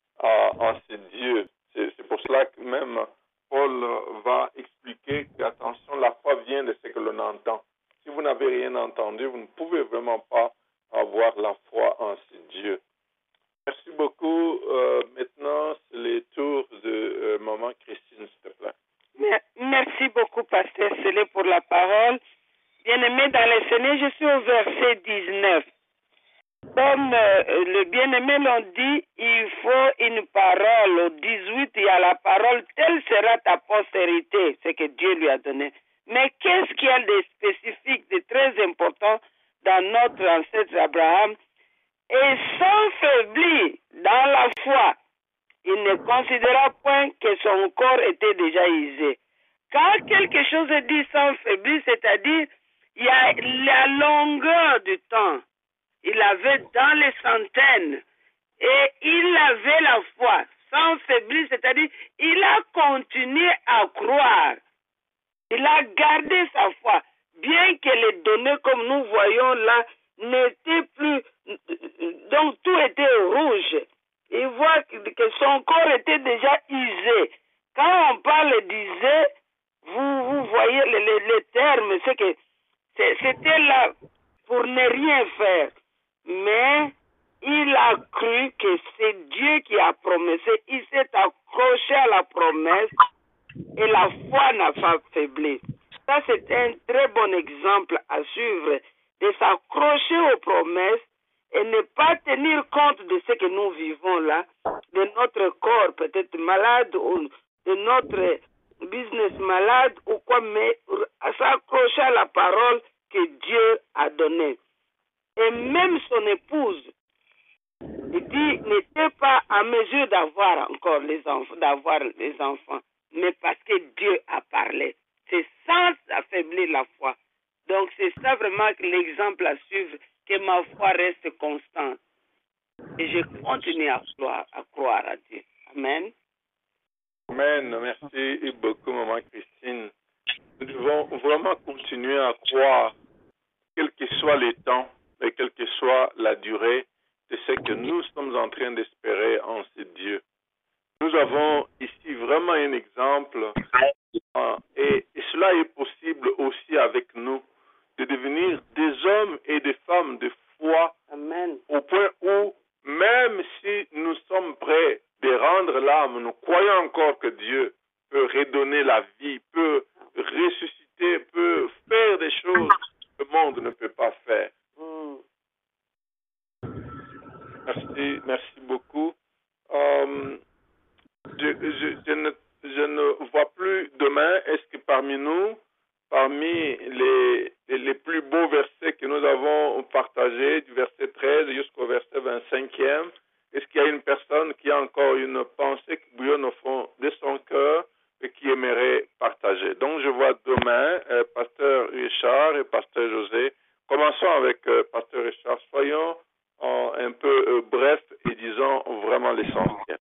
en ce Dieu. C'est pour cela que même Paul va expliquer qu'attention, la foi vient de ce que l'on entend. Si vous n'avez rien entendu, vous ne pouvez vraiment pas avoir la foi en ce Dieu. Merci beaucoup. Maintenant, c'est le tour de Maman Christine, s'il te plaît. Merci beaucoup, Pasteur Célé, pour la parole. Bien-aimé dans le Seigneur, je suis au verset 19. Comme le bien-aimé l'ont dit, il faut une parole. Au 18, il y a la parole, telle sera ta postérité, ce que Dieu lui a donné. Mais qu'est-ce qu'il y a de spécifique, de très important dans notre ancêtre Abraham? Et sans faiblir dans la foi, il ne considéra point que son corps était déjà usé. Quand quelque chose est dit sans faiblir, c'est-à-dire il y a la longueur du temps. Il avait dans les centaines et il avait la foi sans faiblir, c'est-à-dire il a continué à croire. Il a gardé sa foi, bien que les données, comme nous voyons là, n'étaient plus, donc tout était rouge. Il voit que son corps était déjà usé. Quand on parle d'usé, vous voyez les termes, c'est que c'était là pour ne rien faire. Mais il a cru que c'est Dieu qui a prometté. Il s'est accroché à la promesse et la foi n'a pas faibli. Ça, c'est un très bon exemple à suivre, de s'accrocher aux promesses et ne pas tenir compte de ce que nous vivons là, de notre corps peut-être malade ou de notre business malade ou quoi, mais s'accrocher à la parole que Dieu a donnée. Et même son épouse, il dit, n'était pas à mesure d'avoir encore les enfants, mais parce que Dieu a parlé. C'est sans affaiblir la foi. Donc c'est ça vraiment l'exemple à suivre, que ma foi reste constante. Et je continue à croire à Dieu. Amen. Amen. Merci beaucoup, Maman Christine. Nous devons vraiment continuer à croire, quel que soit les temps et quelle que soit la durée de ce que nous sommes en train d'espérer en ce Dieu. Nous avons ici vraiment un exemple et cela est possible aussi avec nous, de devenir des hommes et des femmes de foi. Amen. Au point où, même si nous sommes prêts de rendre l'âme, nous croyons encore que Dieu peut redonner la vie, peut ressusciter, peut faire des choses que le monde ne peut pas faire. Merci beaucoup. Je ne vois plus demain, est-ce que parmi nous, parmi les plus beaux versets que nous avons partagés, du verset 13 jusqu'au verset 25e, est-ce qu'il y a une personne qui a encore une pensée qui bouillonne au fond de son cœur et qui aimerait partager? Donc je vois demain Pasteur Richard et Pasteur José. Commençons avec Pasteur Richard. Soyons un peu bref et disons vraiment l'essentiel.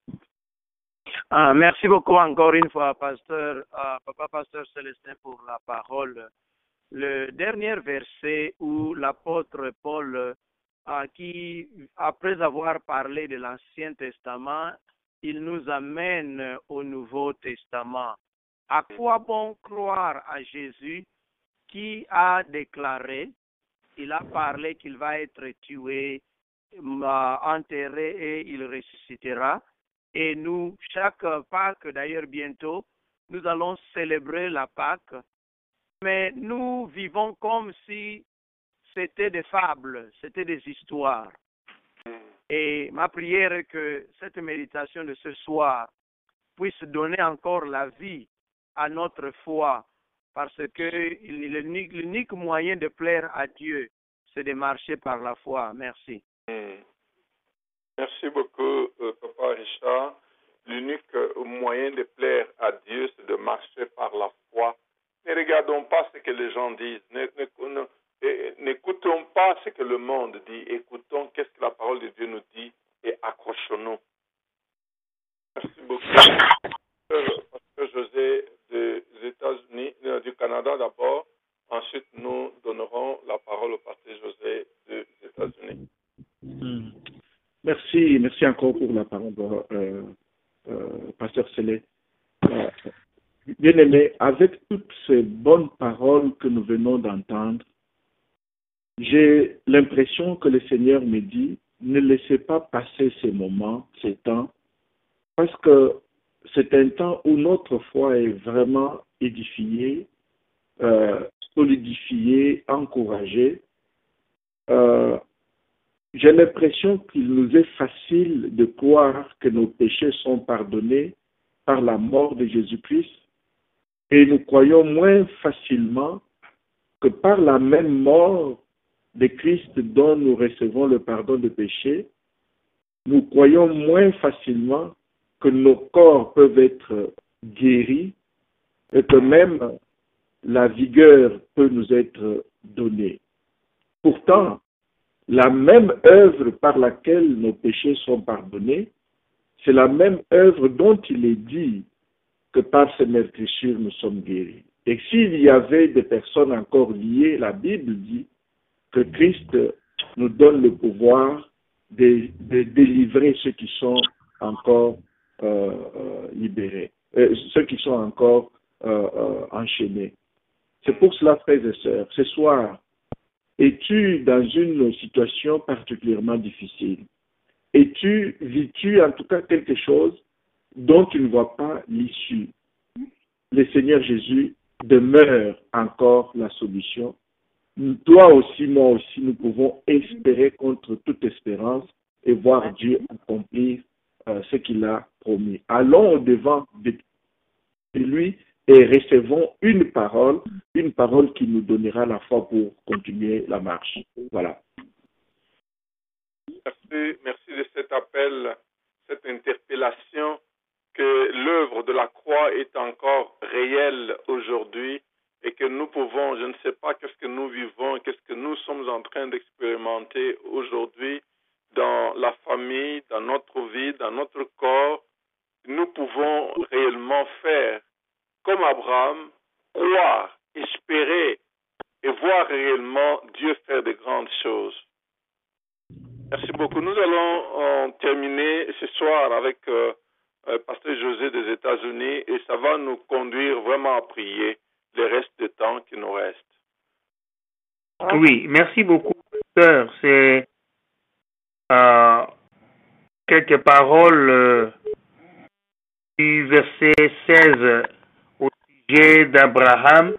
Merci beaucoup encore une fois, Papa Pasteur Célestin, pour la parole. Le dernier verset où l'apôtre Paul, qui, après avoir parlé de l'Ancien Testament, il nous amène au Nouveau Testament. À quoi bon croire à Jésus qui a déclaré, il a parlé qu'il va être tué, enterré et il ressuscitera. Et nous, chaque Pâques, d'ailleurs bientôt, nous allons célébrer la Pâques, mais nous vivons comme si c'était des fables, c'était des histoires. Et ma prière est que cette méditation de ce soir puisse donner encore la vie à notre foi, parce que l'unique moyen de plaire à Dieu, c'est de marcher par la foi. Merci. Merci beaucoup, Papa Richard. L'unique moyen de plaire à Dieu, c'est de marcher par la foi. Ne regardons pas ce que les gens disent. N'écoutons pas ce que le monde dit. Écoutons qu'est-ce que la parole de Dieu nous dit et accrochons-nous. Merci beaucoup. Pasteur José des États-Unis, du Canada d'abord. Ensuite, nous donnerons la parole au Pasteur José des États-Unis. Merci encore pour la parole, Pasteur Célé. Bien-aimé, avec toutes ces bonnes paroles que nous venons d'entendre, j'ai l'impression que le Seigneur me dit, ne laissez pas passer ces moments, ces temps, parce que c'est un temps où notre foi est vraiment édifiée, solidifiée, encouragée. J'ai l'impression qu'il nous est facile de croire que nos péchés sont pardonnés par la mort de Jésus-Christ et nous croyons moins facilement que par la même mort de Christ dont nous recevons le pardon de péché, nous croyons moins facilement que nos corps peuvent être guéris et que même la vigueur peut nous être donnée. Pourtant, la même œuvre par laquelle nos péchés sont pardonnés, c'est la même œuvre dont il est dit que par ces meurtrissures nous sommes guéris. Et s'il y avait des personnes encore liées, la Bible dit que Christ nous donne le pouvoir de délivrer ceux qui sont encore libérés, ceux qui sont encore enchaînés. C'est pour cela, frères et sœurs, ce soir, es-tu dans une situation particulièrement difficile? Vis-tu en tout cas quelque chose dont tu ne vois pas l'issue? Le Seigneur Jésus demeure encore la solution. Toi aussi, moi aussi, nous pouvons espérer contre toute espérance et voir Dieu accomplir ce qu'il a promis. Allons au-devant de lui et recevons une parole qui nous donnera la foi pour continuer la marche. Voilà. Merci de cet appel, cette interpellation, que l'œuvre de la croix est encore réelle aujourd'hui et que nous pouvons, je ne sais pas qu'est-ce que nous vivons, qu'est-ce que nous sommes en train d'expérimenter aujourd'hui dans la famille, dans notre vie, dans notre corps, nous pouvons réellement faire comme Abraham, croire, espérer et voir réellement Dieu faire de grandes choses. Merci beaucoup. Nous allons terminer ce soir avec Pasteur José des États-Unis et ça va nous conduire vraiment à prier le reste du temps qui nous reste. Oui, merci beaucoup, Pasteur. C'est quelques paroles du verset 16 au sujet d'Abraham.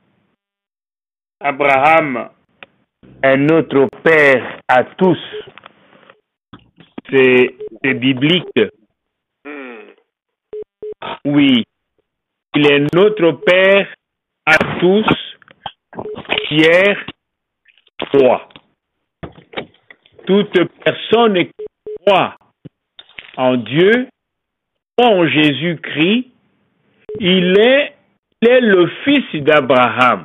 Abraham est notre Père à tous. C'est biblique. Oui, il est notre Père à tous, Pierre 3. Toute personne qui croit en Dieu, croit en Jésus-Christ, il est le fils d'Abraham.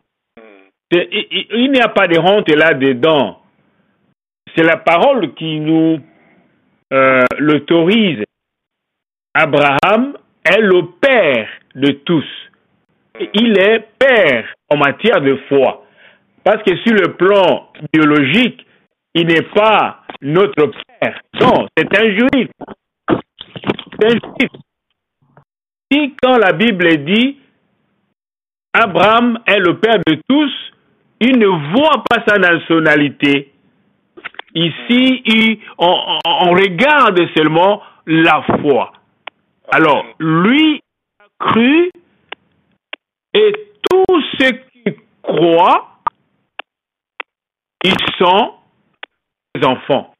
Il n'y a pas de honte là-dedans. C'est la parole qui nous l'autorise. Abraham est le père de tous. Il est père en matière de foi. Parce que sur le plan biologique, il n'est pas notre père. Non, c'est un juif. C'est un juif. Et quand la Bible dit Abraham est le père de tous, il ne voit pas sa nationalité. Ici, on regarde seulement la foi. Alors, lui a cru et tous ceux qui croient, ils sont ses enfants.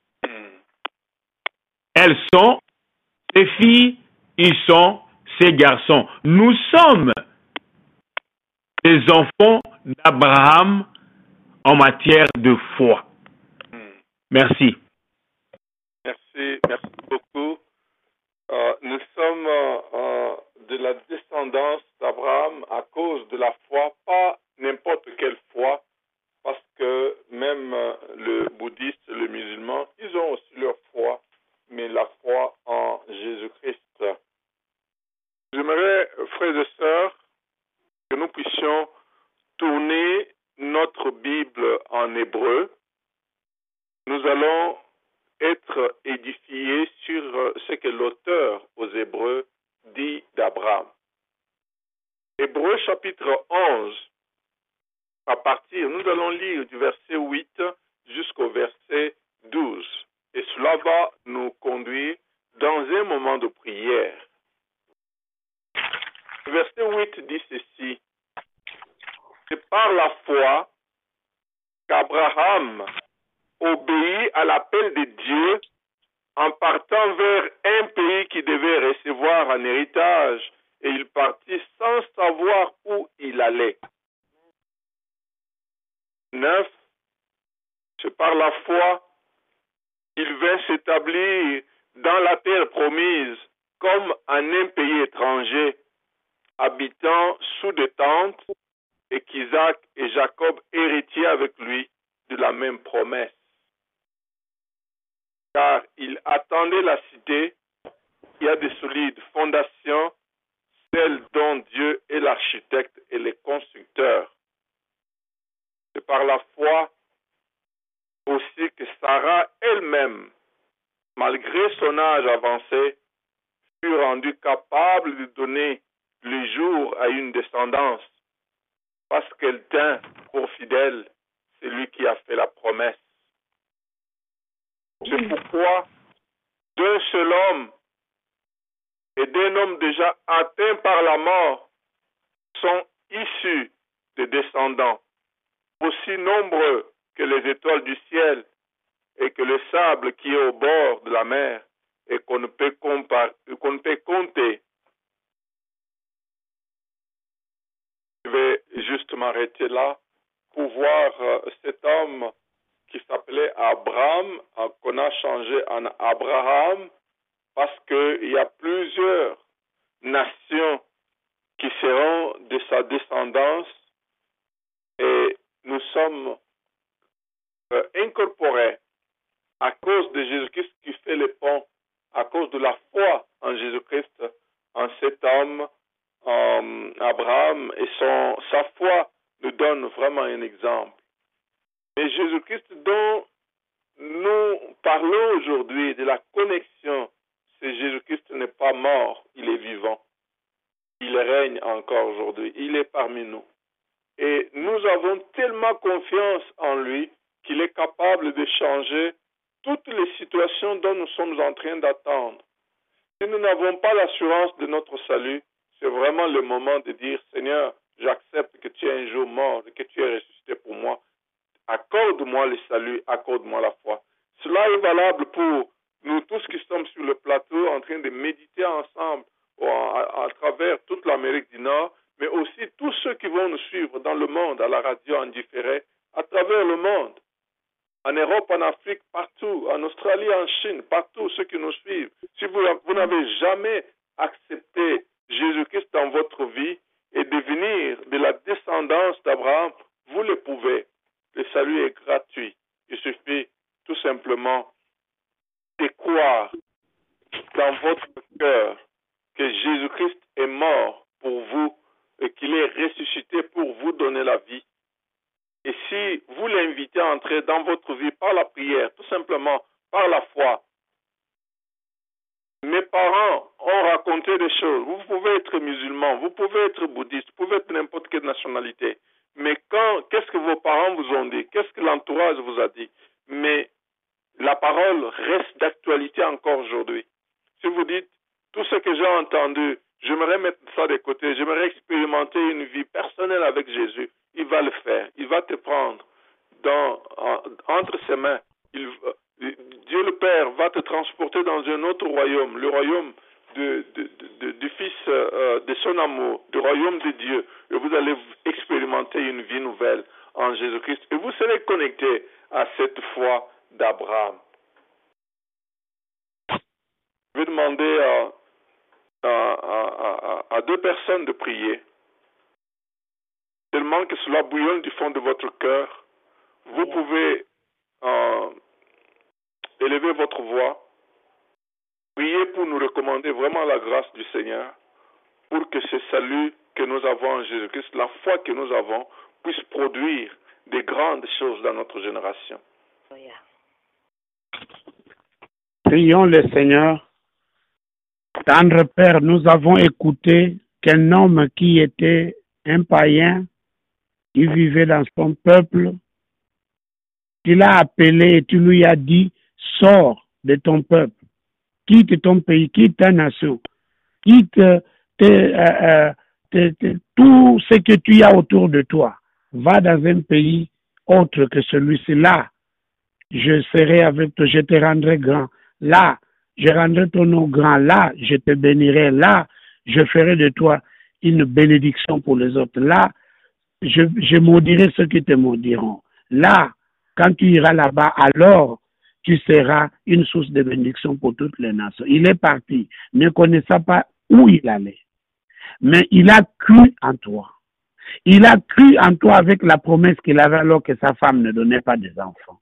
Elles sont ses filles, ils sont ses garçons. Nous sommes les enfants d'Abraham en matière de foi. Merci. Merci beaucoup. Nous sommes de la descendance d'Abraham à cause de la foi, pas n'importe quelle foi, parce que même le bouddhiste, le musulman, ils ont aussi leur foi, mais la foi en Jésus-Christ. J'aimerais, frères et sœurs, que nous puissions tourner notre Bible en hébreu. Nous allons être édifiés sur ce que l'auteur aux Hébreux dit d'Abraham. Hébreux chapitre 11, nous allons lire du verset 8 jusqu'au verset 12. Et cela va nous conduire dans un moment de prière. Le verset 8 dit ceci: c'est par la foi qu'Abraham obéit à l'appel de Dieu en partant vers un pays qu'il devait recevoir en héritage, et il partit sans savoir où il allait. 9. C'est par la foi qu'il vint s'établir dans la terre promise comme en un pays étranger, habitant sous des tentes, et qu'Isaac et Jacob héritiers avec lui de la même promesse. Car il attendait la cité qui a de solides fondations, celle dont Dieu est l'architecte et le constructeur. C'est par la foi aussi que Sarah elle-même, malgré son âge avancé, fut rendue capable de donner le jour à une descendance, parce qu'elle tint pour fidèle celui qui a fait la promesse. C'est pourquoi d'un seul homme et d'un homme déjà atteint par la mort sont issus des descendants, aussi nombreux que les étoiles du ciel et que le sable qui est au bord de la mer et qu'on ne peut compter. Je vais juste m'arrêter là pour voir cet homme qui s'appelait Abraham, qu'on a changé en Abraham, parce qu'il y a plusieurs nations qui seront de sa descendance et nous sommes incorporés à cause de Jésus-Christ qui fait le pont, à cause de la foi en Jésus-Christ, en cet homme, Abraham, et sa foi nous donne vraiment un exemple. Et Jésus-Christ dont nous parlons aujourd'hui, de la connexion, c'est Jésus-Christ n'est pas mort, il est vivant. Il règne encore aujourd'hui, il est parmi nous. Et nous avons tellement confiance en lui qu'il est capable de changer toutes les situations dont nous sommes en train d'attendre. Si nous n'avons pas l'assurance de notre salut, c'est vraiment le moment de dire, Seigneur, j'accepte que tu es un jour mort et que tu es ressuscité pour moi. Accorde-moi le salut, accorde-moi la foi. Cela est valable pour nous tous qui sommes sur le plateau en train de méditer ensemble à travers toute l'Amérique du Nord, mais aussi tous ceux qui vont nous suivre dans le monde, à la radio, en différé, à travers le monde, en Europe, en Afrique, partout, en Australie, en Chine, partout, ceux qui nous suivent. Si vous n'avez jamais accepté Jésus-Christ dans votre vie et devenir de la descendance d'Abraham, vous le pouvez. Le salut est gratuit. Il suffit tout simplement de croire dans votre cœur que Jésus-Christ est mort pour vous et qu'il est ressuscité pour vous donner la vie. Et si vous l'invitez à entrer dans votre vie par la prière, tout simplement par la foi, mes parents ont raconté des choses. Vous pouvez être musulman, vous pouvez être bouddhiste, vous pouvez être n'importe quelle nationalité. Mais qu'est-ce que vos parents vous ont dit? Qu'est-ce que l'entourage vous a dit? Mais la parole reste d'actualité encore aujourd'hui. Si vous dites, tout ce que j'ai entendu, j'aimerais mettre ça de côté, j'aimerais expérimenter une vie personnelle avec Jésus, il va le faire. Il va te prendre entre ses mains. Dieu le Père va te transporter dans un autre royaume, le royaume du Fils de son amour, du royaume de Dieu. Et vous allez expérimenter une vie nouvelle en Jésus-Christ. Et vous serez connecté à cette foi d'Abraham. Je vais demander à deux personnes de prier. Tellement que cela bouillonne du fond de votre cœur, vous pouvez élever votre voix, prier pour nous recommander vraiment la grâce du Seigneur, pour que ce salut que nous avons en Jésus-Christ, la foi que nous avons, puisse produire de grandes choses dans notre génération. Prions le Seigneur. Tendre Père, nous avons écouté qu'un homme qui était un païen, qui vivait dans son peuple, tu l'as appelé et tu lui as dit, sors de ton peuple, quitte ton pays, quitte ta nation, quitte tout ce que tu as autour de toi. Va dans un pays autre que celui-ci. Là, je serai avec toi, je te rendrai grand. Là, je rendrai ton nom grand. Là, je te bénirai. Là, je ferai de toi une bénédiction pour les autres. Là, je maudirai ceux qui te maudiront. Là, quand tu iras là-bas, alors tu seras une source de bénédiction pour toutes les nations. Il est parti, ne connaissant pas où il allait. Mais il a cru en toi. Il a cru en toi avec la promesse qu'il avait alors que sa femme ne donnait pas des enfants.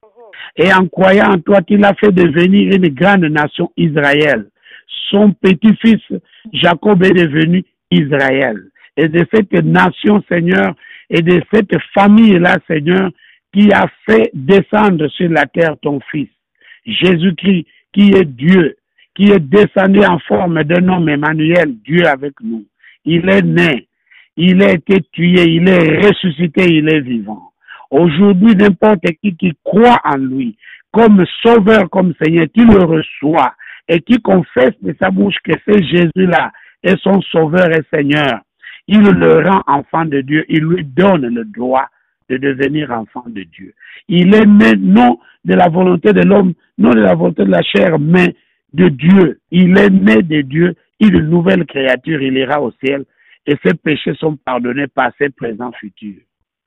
Et en croyant en toi, tu l'as fait devenir une grande nation Israël. Son petit-fils Jacob est devenu Israël. Et de cette nation, Seigneur, et de cette famille-là, Seigneur, qui a fait descendre sur la terre ton Fils, Jésus-Christ, qui est Dieu, qui est descendu en forme d'un homme Emmanuel, Dieu avec nous. Il est né, il a été tué, il est ressuscité, il est vivant. Aujourd'hui, n'importe qui croit en lui, comme sauveur, comme Seigneur, qui le reçoit et qui confesse de sa bouche que c'est Jésus-là est son sauveur et Seigneur, il le rend enfant de Dieu, il lui donne le droit de devenir enfant de Dieu. Il est né non de la volonté de l'homme, non de la volonté de la chair, mais de Dieu. Il est né de Dieu, il est une nouvelle créature, il ira au ciel et ses péchés sont pardonnés, passé, présent, futur.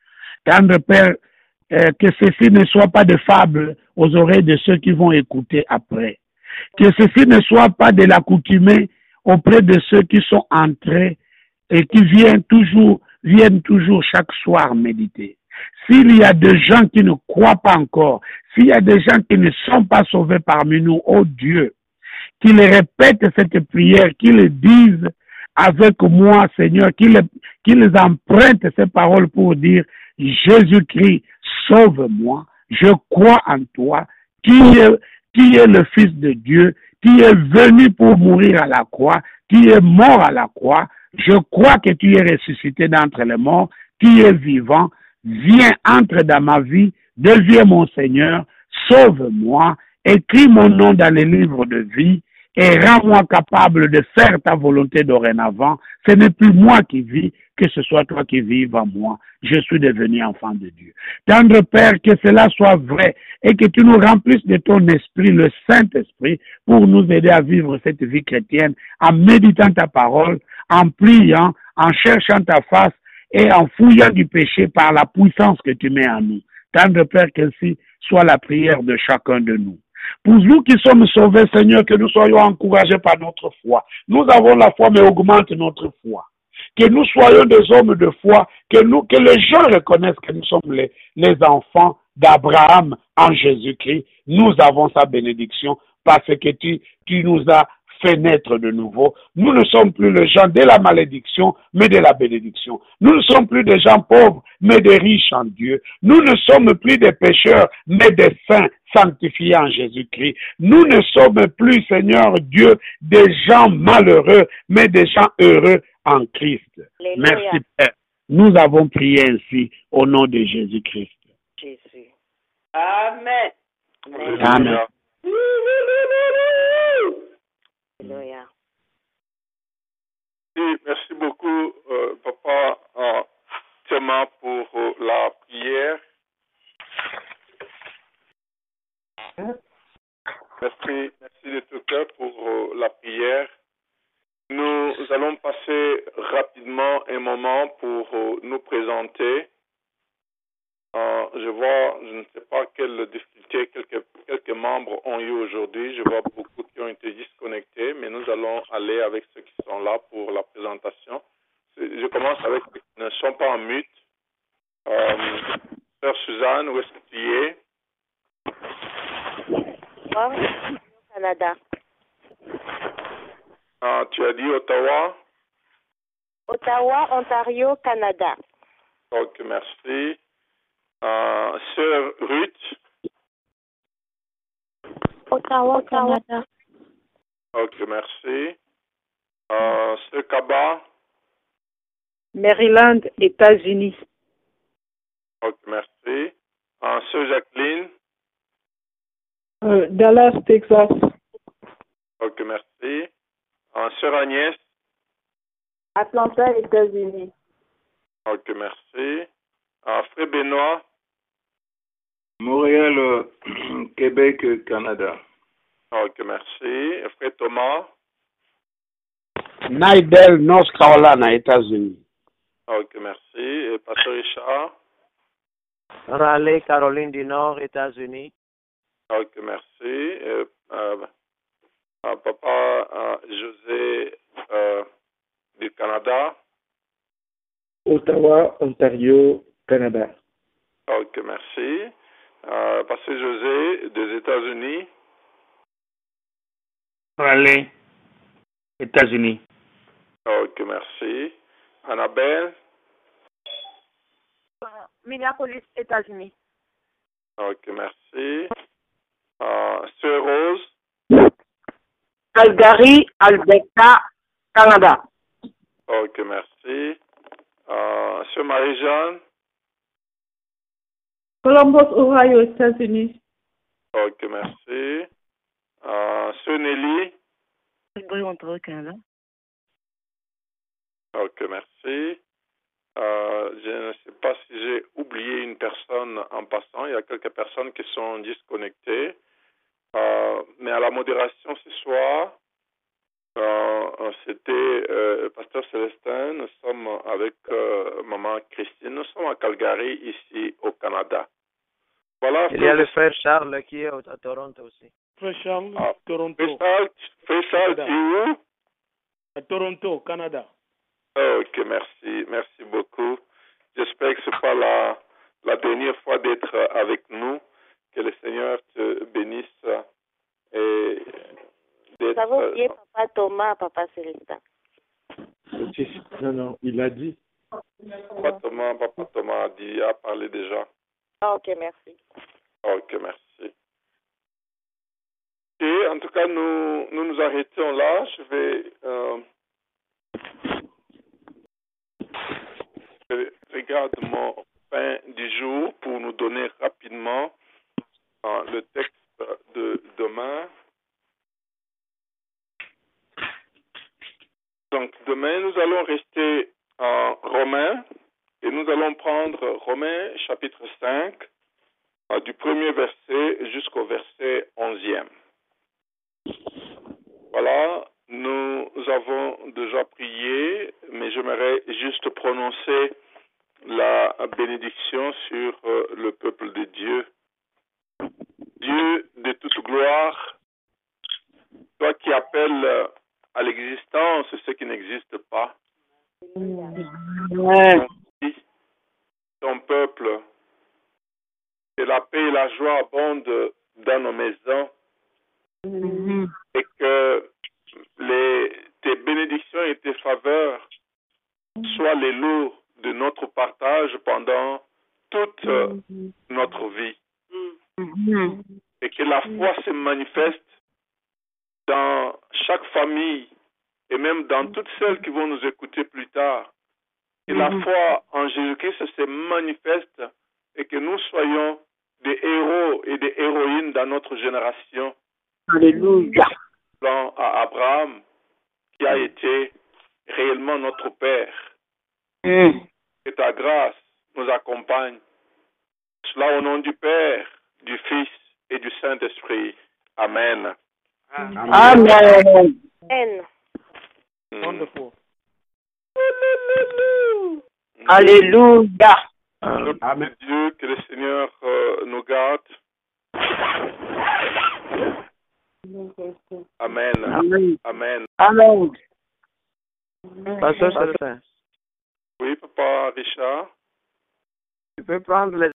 Tendre Père, que ceci ne soit pas de fable aux oreilles de ceux qui vont écouter après. Que ceci ne soit pas de l'accoutumée auprès de ceux qui sont entrés et qui viennent toujours chaque soir méditer. S'il y a des gens qui ne croient pas encore, s'il y a des gens qui ne sont pas sauvés parmi nous, oh Dieu, qu'ils répètent cette prière, qu'ils disent avec moi, Seigneur, qu'ils empruntent ces paroles pour dire Jésus-Christ, sauve-moi, je crois en toi, qui est le Fils de Dieu, qui est venu pour mourir à la croix, qui est mort à la croix. Je crois que tu es ressuscité d'entre les morts, tu es vivant. Viens, entre dans ma vie, deviens mon Seigneur, sauve-moi, écris mon nom dans les livres de vie et rends-moi capable de faire ta volonté dorénavant. Ce n'est plus moi qui vis, que ce soit toi qui vives en moi. Je suis devenu enfant de Dieu. Tendre Père, que cela soit vrai et que tu nous remplisses de ton esprit, le Saint-Esprit, pour nous aider à vivre cette vie chrétienne en méditant ta parole, en priant, en cherchant ta face et en fouillant du péché par la puissance que tu mets en nous. Tendre Père, qu'ainsi soit la prière de chacun de nous. Pour nous qui sommes sauvés, Seigneur, que nous soyons encouragés par notre foi. Nous avons la foi, mais augmente notre foi. Que nous soyons des hommes de foi, que les gens reconnaissent que nous sommes les enfants d'Abraham en Jésus-Christ. Nous avons sa bénédiction parce que tu nous as fait naître de nouveau. Nous ne sommes plus les gens de la malédiction, mais de la bénédiction. Nous ne sommes plus des gens pauvres, mais des riches en Dieu. Nous ne sommes plus des pécheurs, mais des saints sanctifiés en Jésus-Christ. Nous ne sommes plus, Seigneur Dieu, des gens malheureux, mais des gens heureux en Christ. Alléluia. Merci Père. Nous avons prié ainsi au nom de Jésus-Christ. Jésus. Amen. Amen. Alléluia. Oui, merci beaucoup, Papa Thomas, pour la prière. Merci de tout cœur pour la prière. Nous allons passer rapidement un moment pour nous présenter. Je ne sais pas quelles difficultés quelques membres ont eu aujourd'hui. Je vois beaucoup qui ont été disconnectés, mais nous allons aller avec ceux qui sont là pour la présentation. Je commence avec ceux qui ne sont pas en mute. Sœur Suzanne, où est-ce que tu es? Moi, au Canada. Tu as dit Ottawa? Ottawa, Ontario, Canada. Ok, merci. Sœur Ruth? Ottawa, Canada. Ok, merci. Sœur Kaba? Maryland, États-Unis. Ok, merci. Sœur Jacqueline? Dallas, Texas. Ok, merci. Sœur Agnès? Atlanta, États-Unis. Ok, merci. Frère Benoît? Montréal, Québec, Canada. Ok, merci. Frère Thomas? Nidell, North Carolina, États-Unis. Ok, merci. Et Pasteur Richard? Raleigh, Caroline du Nord, États-Unis. Ok, merci. Et, Papa José du Canada? Ottawa, Ontario, Canada. Ok, merci. Pasteur José des États-Unis? Raleigh, États-Unis. Ok, merci. Annabelle? Minneapolis, États-Unis. Ok, merci. Sœur Rose? Calgary, Alberta, Canada. Ok, merci. Sœur Marie-Jeanne? Columbus, Ohio, États-Unis. Ok, merci. Sœur Nelly? Ontario, Canada. Ok, merci. Je ne sais pas si j'ai oublié une personne en passant. Il y a quelques personnes qui sont disconnectées. Mais à la modération ce soir, c'était Pasteur Célestin. Nous sommes avec Maman Christine. Nous sommes à Calgary, ici au Canada. Voilà. Il y a le frère Charles qui est à Toronto aussi. Frère Charles, Toronto. Frère Charles, tu es où? À Toronto, Canada. Ok, merci. Merci beaucoup. J'espère que ce n'est pas la dernière fois d'être avec nous. Que le Seigneur te bénisse. Et Vous avez oublié Papa Thomas, Papa Célestin. Non, il a dit. Papa Thomas a parlé déjà. Ok, merci. Ok, merci. Et en tout cas, nous arrêtons là. Je regarde mon pain du jour pour nous donner rapidement le texte de demain. Donc, demain, nous allons rester en Romains et nous allons prendre Romains chapitre 5 du premier verset jusqu'au verset 11e. Voilà, nous avons déjà prié, mais j'aimerais juste prononcer la bénédiction sur le peuple de Dieu. Dieu de toute gloire, toi qui appelles à l'existence ce qui n'existe pas. Ton peuple, que la paix et la joie abondent dans nos maisons et que tes bénédictions et tes faveurs soient les lots de notre partage pendant toute notre vie. Et que la foi se manifeste dans chaque famille et même dans toutes celles qui vont nous écouter plus tard. Que la foi en Jésus-Christ se manifeste et que nous soyons des héros et des héroïnes dans notre génération. Alléluia. plan à Abraham, qui a été réellement notre Père. Que ta grâce nous accompagne. Cela au nom du Père, du Fils et du Saint-Esprit. Amen. Amen. Amen. Wonderful. Alléluia. Amen. Dieu, que le Seigneur nous garde. Amen. Amen. Amen. Amen. Pasteur Stéphane, Oui, Papa Richard. tu peux prendre les